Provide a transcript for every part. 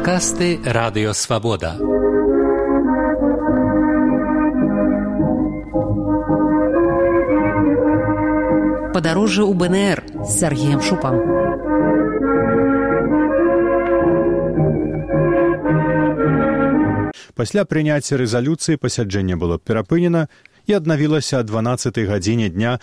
Падкасты Радыё Свабода. Падарожжа ў БНР з Сергеем Шупам. Пасля прыняцця рэзалюцыі пасяджэнне было перапынена і аднавілася о 12 гадзіне дня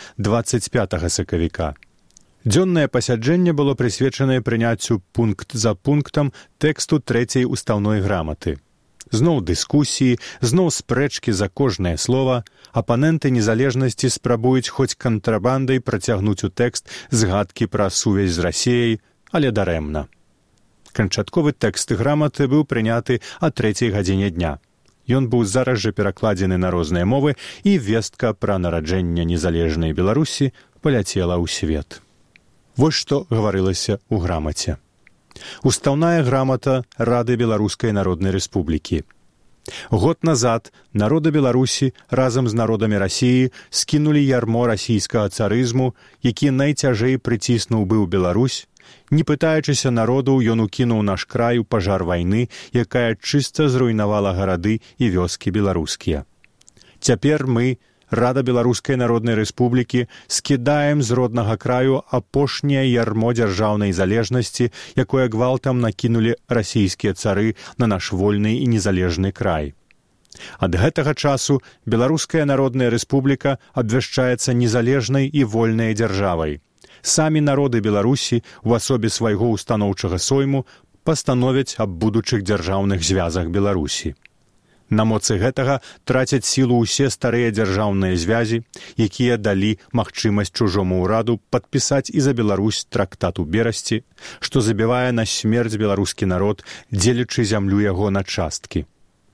25 сакавіка. Дзённае пасяджэнне было прысвечанае прыняццю пункт за пунктам тэксту трэцяй устаўной граматы. Зноў дыскусіі, зноў спрэчкі за кожнае слова, апаненты незалежнасці спрабуюць хоць кантрабандай працягнуць у тэкст згадкі пра сувязь з Расіяй, але дарэмна. Канчатковы тэкст граматы быў прыняты о 3 гадзіне дня. Ён быў зараз жа перакладзены на розныя мовы, і вестка пра нараджэнне незалежнай Беларусі паляцела ў свет. Вось што гаварылася ў грамаце. Устаўная грамата Рады Беларускай Народнай Рэспублікі. Год назад народы Беларусі разам з народамі Расіі скінулі ярмо расійскага царызму, які найцяжэй прыціснуў быў Беларусь. Не пытаючыся народу, ён укінуў наш край у пажар вайны, якая чыста зруйнавала гарады і вёскі беларускія. Цяпер мы, Рада Беларускай Народнай Рэспублікі, скідаем з роднага краю апошняе ярмо дзяржаўнай залежнасці, якое гвалтам накінулі расійскія цары на наш вольны і незалежны край. Ад гэтага часу Беларуская Народная Рэспубліка абвяшчаецца незалежнай і вольнай дзяржавай. Самі народы Беларусі у асобе свайго устаноўчага сойму пастановяць аб будучых дзяржаўных звязах Беларусі. На моцы гэтага трацяць сілу ўсе старыя дзяржаўныя звязі, якія далі магчымасць чужому ўраду падпісаць і за Беларусь трактат у Берасці, што забівае на смерць беларускі народ, дзелячы зямлю яго на часткі.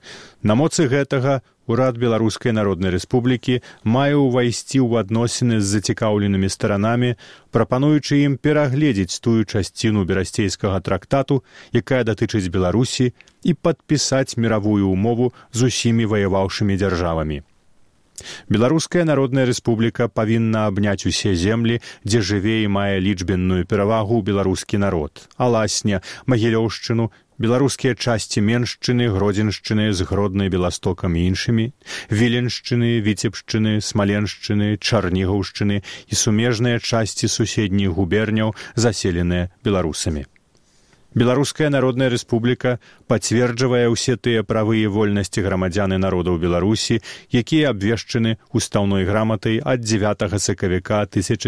На моцы гэтага урад Беларускай Народнай Рэспублікі мае ўвайсці ў адносіны з зацікаўленымі старанамі, прапануючы ім перагледзець тую часціну берасцейскага трактату, якая датычыць Беларусі, і падпісаць міравую ўмову з усімі ваяваўшымі дзяржавамі. Беларуская Народная Рэспубліка павінна абняць усе землі, дзе жыве і мае лічбенную перавагу беларускі народ: Аласня, Магілёўшчыну, беларускія часці Меншчыны, Гродзеншчыны з Гроднай, Беластокам і іншымі, Віленшчыны, Віцебшчыны, Смаленшчыны, Чарнігаўшчыны і сумежныя часці суседніх губерняў, заселеныя беларусамі. Беларуская Народная Рэспубліка пацверджвае ўсе тыя правы і вольнасці грамадзян і народаў Беларусі, якія абвешчаны устаўной граматай ад 9 сакавіка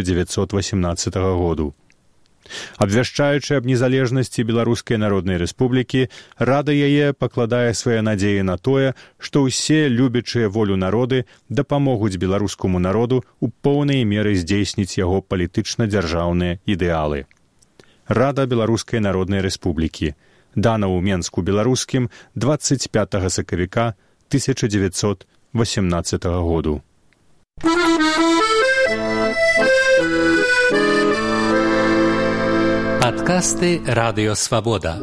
1918 году. Абвяшчаючы аб незалежнасці Беларускай Народнай Рэспублікі, Рада яе пакладае свае надзеі на тое, што ўсе любячыя волю народы дапамогуць беларускаму народу ў поўнай меры здзейсніць яго палітычна-дзяржаўныя ідэалы. Рада Беларускай Народнай Рэспублікі. Дана ў Менску беларускім 25 сакавіка 1918 году. Падкасты Радыё Свабода.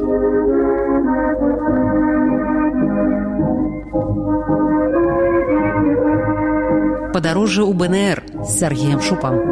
Падарожжа ў БНР з Сергеем Шупам.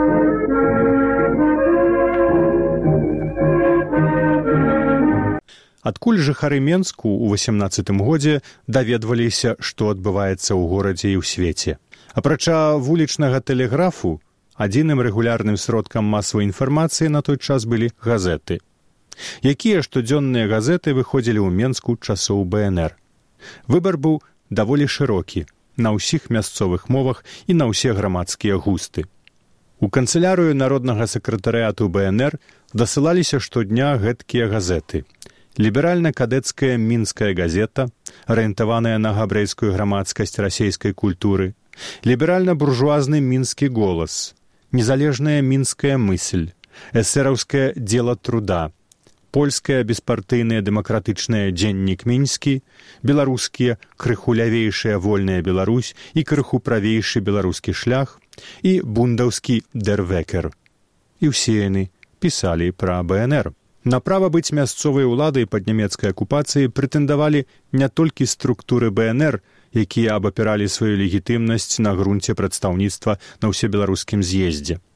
Адкуль жыхары Менску ў 18 годзе даведваліся, што адбываецца ў горадзе і ў свеце. Апрача вулічнага тэлеграфу, адзіным рэгулярным сродкам масавай інфармацыі на той час былі газеты. Якія штодзённыя газеты выходзілі ў Менску часоў БНР. Выбар быў даволі шырокі, на ўсіх мясцовых мовах і на ўсе грамадскія густы. У канцылярыю народнага сакратарыяту БНР дасылаліся штодня гэткія газеты: ліберальна-кадэцкая мінская газета, арыентаваная на габрэйскую грамадскасць расейскай культуры, ліберальна-буржуазны мінскі голас, незалежная мінская мысль, эсэраўскае дзела труда, польская беспартыйная дэмакратычная дзеннік мінскі, беларускія крыху лявейшая вольная Беларусь і крыху правейшы беларускі шлях і бундаўскі дервекер. І ўсе яны пісалі пра БНР. На права быць мясцовай уладай пад нямецкай акупацыяй прэтэндавалі не толькі структуры БНР, якія абапіралі сваю легітымнасць на грунце прадстаўніцтва на ўсебеларускім з'ездзе.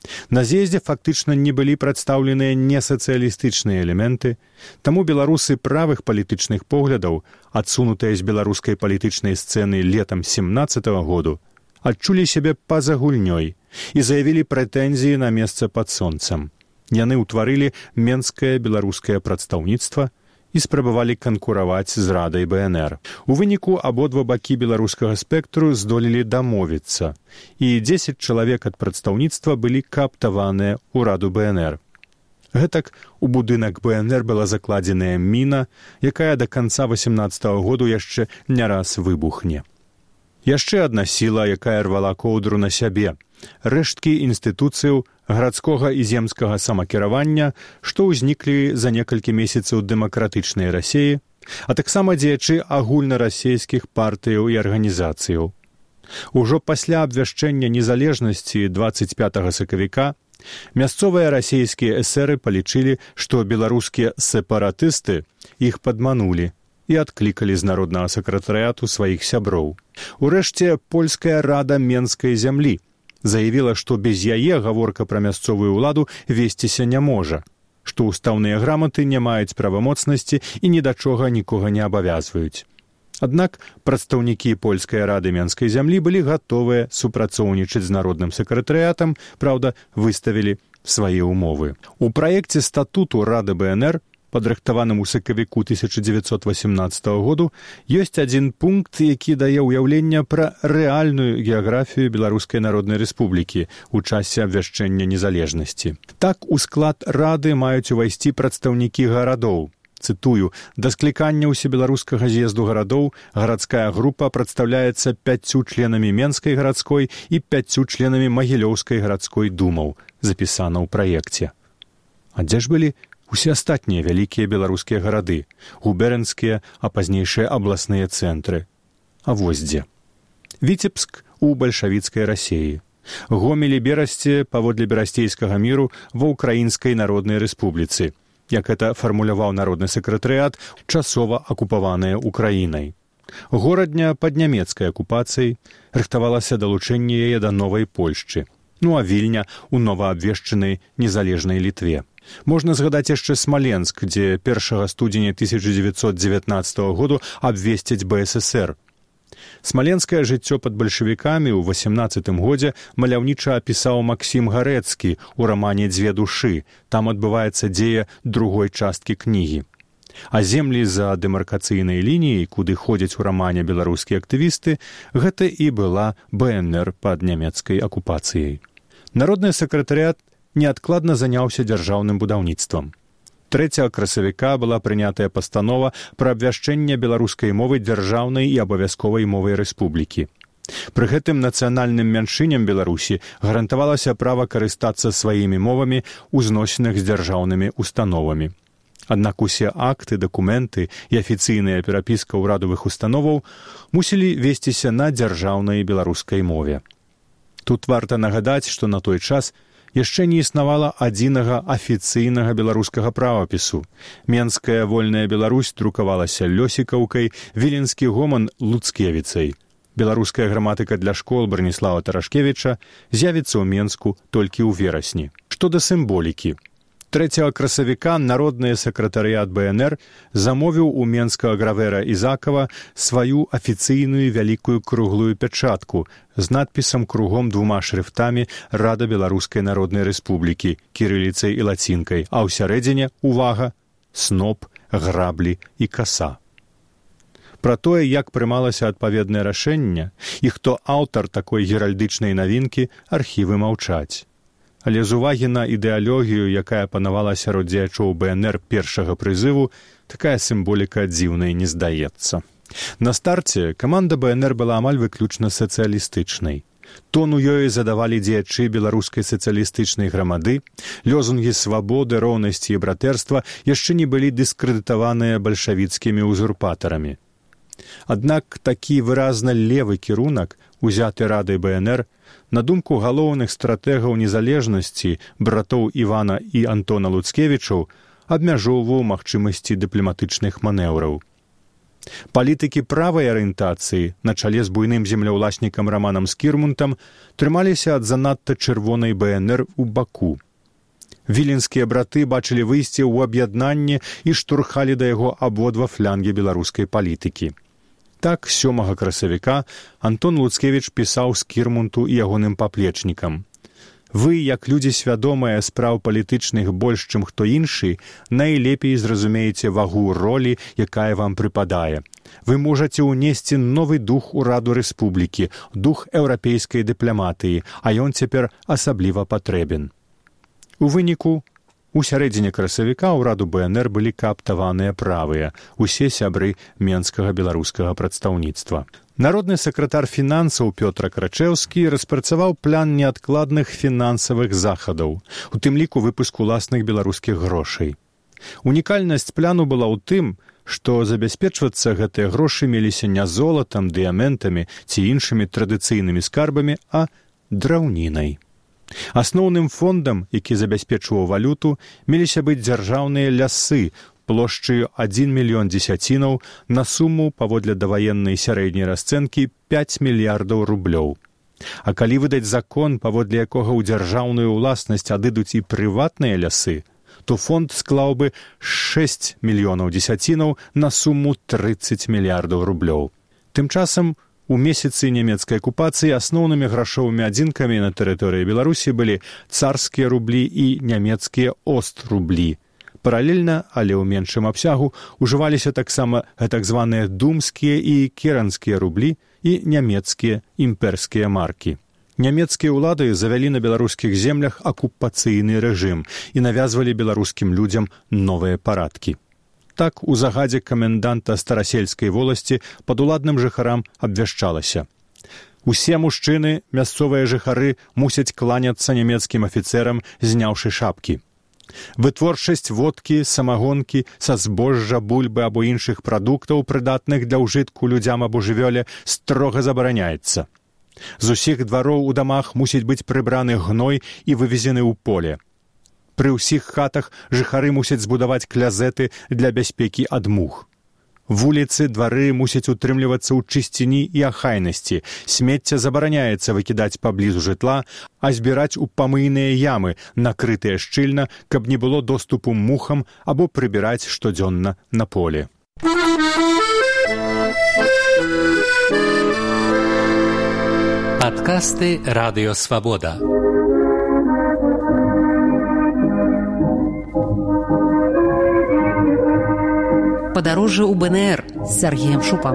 На з'ездзе фактычна не былі прадстаўленыя несацыялістычныя элементы, таму беларусы правых палітычных поглядаў, адсунутыя з беларускай палітычнай сцэны летам 17-го году, адчулі сябе па-за гульнёй і заявілі прэтэнзіі на месца пад сонцам. Яны ўтварылі менскае беларускае прадстаўніцтва і спрабавалі канкураваць з Радай БНР. У выніку абодва бакі беларускага спектру здолелі дамовіцца, і 10 чалавек ад прадстаўніцтва былі кааптаваныя ў Раду БНР. Гэтак у будынак БНР была закладзеная міна, якая да канца 18-го году яшчэ не раз выбухне. Яшчэ адна сіла, якая рвала коўдру на сябе – рэшткі інстытуцыяў гарадскога і земскага самакіравання, што ўзніклі за некалькі месяцаў дэмакратычнай Расіі, а таксама дзеячы агульнарасійскіх партыяў і арганізацыяў. Ужо пасля абвяшчэння незалежнасці 25 сакавіка мясцовыя расійскія эсеры палічылі, што беларускія сепаратысты іх падманулі і адклікалі з народнага сакратарыяту сваіх сяброў. Урэшце, польская рада менскай зямлі заявіла, што без яе гаворка пра мясцовую ўладу весціся не можа, што ўстаўныя граматы не маюць правамоцнасці і ні да чога нікога не абавязваюць. Аднак прадстаўнікі польскай рады менскай зямлі былі гатовыя супрацоўнічаць з народным сакратарыятам, праўда, выставілі свае ўмовы. У праекце статуту Рады БНР, падрыхтаваным у сакавіку 1918 году, ёсць адзін пункт, які дае ўяўленне пра рэальную геаграфію Беларускай Народнай Рэспублікі ў часе абвяшчэння незалежнасці. Так, у склад Рады маюць увайсці прадстаўнікі гарадоў. Цытую, да склікання ўсебеларускага з'езду гарадоў гарадская група прадстаўляецца 5 членамі Менскай гарадской і 5 членамі Магілёўскай гарадской думаў, запісана ў праекце. А дзе ж былі усе астатнія вялікія беларускія гарады, губернскія, а пазнейшыя абласныя цэнтры? А вось дзе. Віцебск у бальшавіцкай Расіі. Гомель і Берасце паводле берасцейскага міру ва Ўкраінскай Народнай Рэспубліцы, як гэта фармуляваў народны сакратарыят, часова акупаваная Украінай. Горадня пад нямецкай акупацыяй, рыхтавалася далучэнне яе да новай Польшчы, ну а Вільня у новаабвешчанай незалежнай Літве. Можна згадаць яшчэ Смаленск, дзе 1 студзеня 1919 году абвесцяць БССР. Смаленскае жыццё пад бальшавікамі ў 18 годзе маляўніча апісаў Максім Гарэцкі ў рамане «Дзве душы». Там адбываецца дзея другой часткі кнігі. А землі за дэмаркацыйнай лініяй, куды ходзяць у рамане беларускія актывісты, гэта і была БНР пад нямецкай акупацыяй. Народны сакратарыят неадкладна заняўся дзяржаўным будаўніцтвам. 3 красавіка была прынятая пастанова пра абвяшчэнне беларускай мовы дзяржаўнай і абавязковай мовай рэспублікі. Пры гэтым нацыянальным мяншыням Беларусі гарантавалася права карыстацца сваімі мовамі ў зносінах з дзяржаўнымі установамі. Аднак усе акты, дакументы і афіцыйная перапіска ўрадавых установаў мусілі весціся на дзяржаўнай беларускай мове. Тут варта нагадаць, што на той час яшчэ не існавала адзінага афіцыйнага беларускага правапісу. Менская вольная Беларусь друкавалася лёсікаўкай, віленскі гоман луцкевіцай. Беларуская граматыка для школ Браніслава Тарашкевіча з'явіцца ў Менску толькі ў верасні. Што да сімволікі. 3 красавіка народны сакратарыят БНР замовіў у менскага граверы Ізакава сваю афіцыйную вялікую круглую пячатку з надпісам кругом 2 шрыфтамі «Рада Беларускай Народнай Рэспублікі» кірыліцай і лацінкай, а ў сярэдзіне, увага, сноп, граблі і каса. Пра тое, як прымалася адпаведнае рашэнне і хто аўтар такой геральдычнай навінкі, архівы маўчаць. Але з увагі на ідэалогію, якая панавала сярод дзеячоў БНР першага прызыву, такая сімволіка дзіўнай не здаецца. На старце каманда БНР была амаль выключна сацыялістычнай. Тон у ёй задавалі дзеячы беларускай сацыялістычнай грамады, лёзунгі свабоды, роўнасці і братэрства яшчэ не былі дыскрэдытаваныя бальшавіцкімі узурпатарамі. Аднак такі выразна левы кірунак, узяты Радай БНР, на думку галоўных стратэгаў незалежнасці братоў Івана і Антона Луцкевічаў, абмяжоўваў магчымасці дыпламатычных манеўраў. Палітыкі правай арыентацыі на чале з буйным землеўласнікам Раманам Скірмунтам трымаліся ад занадта чырвонай БНР у Баку. Віленскія браты бачылі выйсце ў аб'яднанне і штурхалі да яго абодва флянгі беларускай палітыкі. Так, 7 красавіка Антон Луцкевіч пісаў Скірмунту і ягоным паплечнікам: «Вы, як людзі свядомыя спраў палітычных больш, чым хто іншы, найлепей зразумееце вагу ролі, якая вам прыпадае. Вы можаце ўнесці новы дух у Раду Рэспублікі, дух еўрапейскай дыпламатыі, а ён цяпер асабліва патрэбен». У выніку, у сярэдзіне красавіка ў Раду БНР былі кааптаваныя правыя, усе сябры менскага беларускага прадстаўніцтва. Народны сакратар фінансаў Пётр Крачэўскі распрацаваў план неадкладных фінансавых захадаў, у тым ліку выпуску уласных беларускіх грошай. Унікальнасць пляну была ў тым, што забяспечвацца гэтыя грошы меліся не золатам, дыяментамі ці іншымі традыцыйнымі скарбамі, а драўнінай. Асноўным фондам, які забяспечваў валюту, меліся быць дзяржаўныя лясы плошчаю 1 мільён дзесяцінаў на суму, паводле даваеннай сярэдняй расцэнкі, 5 мільярдаў рублёў. А калі выдаць закон, паводле якога ў дзяржаўную ўласнасць адыдуць і прыватныя лясы, то фонд склаў бы 6 мільёнаў дзесяцінаў на суму 30 мільярдаў рублёў. Тым часам, у месяцы нямецкай акупацыі асноўнымі грашовымі адзінкамі на тэрыторыі Беларусі былі царскія рублі і нямецкія ост-рублі. Паралельна, але ў меншым абсягу, ужываліся таксама так званыя думскія і керанскія рублі і нямецкія імперскія маркі. Нямецкія ўлады завялі на беларускіх землях акупацыйны рэжым і навязвалі беларускім людзям новыя парадкі. Так, у загадзе каменданта старасельскай воласці падуладным жыхарам абвяшчалася: «Усе мужчыны, мясцовыя жыхары, мусяць кланяцца нямецкім афіцэрам, зняўшы шапкі. Вытворчасць водкі, самагонкі, са збожжа, бульбы або іншых прадуктаў, прыдатных для ўжытку людзям або жывёле, строга забараняецца. З усіх двароў у дамах мусіць быць прыбраны гной і вывезены ў поле. Пры ўсіх хатах жыхары мусяць збудаваць клязеты для бяспекі ад мух. Вуліцы, двары мусяць утрымлівацца ў чысціні і ахайнасці, смецця забараняецца выкідаць паблізу жытла, а збіраць у памыйныя ямы, накрытыя шчыльна, каб не было доступу мухам або прыбіраць штодзённа на поле». Падкасты Радыё Свабода. Падарожжа ў БНР з Сергеем Шупам.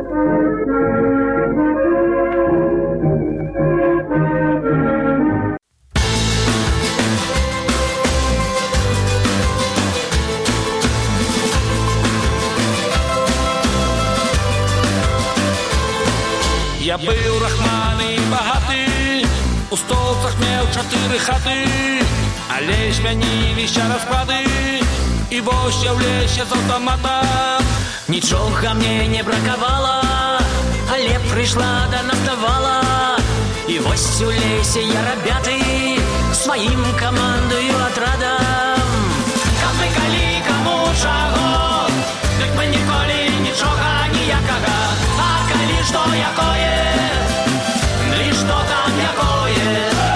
Я быў рахманы і багаты, у столцах меў 4 хаты, але змяніліся расклады, і вось я ў лесе з аўтаматам. Нічога мне не бракавала, але прыйшла да наставала. І вось у лесе я, рабяты, сваім камандую атрадам. Каб мы калі каму чаго, дык мы ніколі нічога ніякага. А калі што якое, ды што там якое.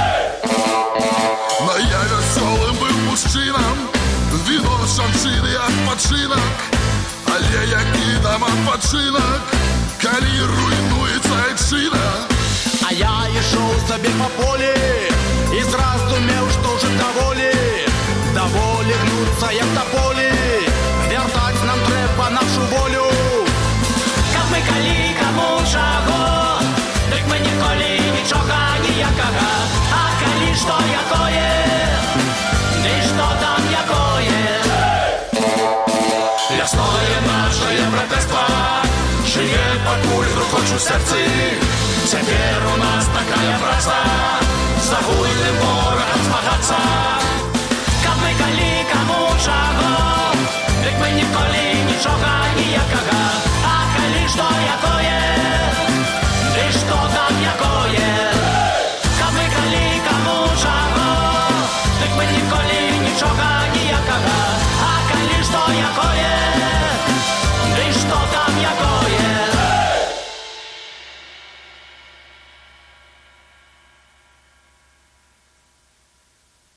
Но я вясёлым быў мужчынам, віно жанчыны адпачынак. Але які там адпачынак, калі руйнуецца айчына. А я ішоў сабе па полі і зразумеў, што ўжо даволі гнуцца як таполі. Вяртаць нам трэба нашу волю. Каб мы калі каму чаго, дык мы ніколі нічога ніякага. А калі што якое, ды што там якое. Лясное нашае братэрства жыве пакуль грукочу сэрцы. Цяпер у нас такая праца за вольным ворагам змагацца. Каб мы калі каму чаго, дык мы ніколі нічога ніякага. А калі што якое,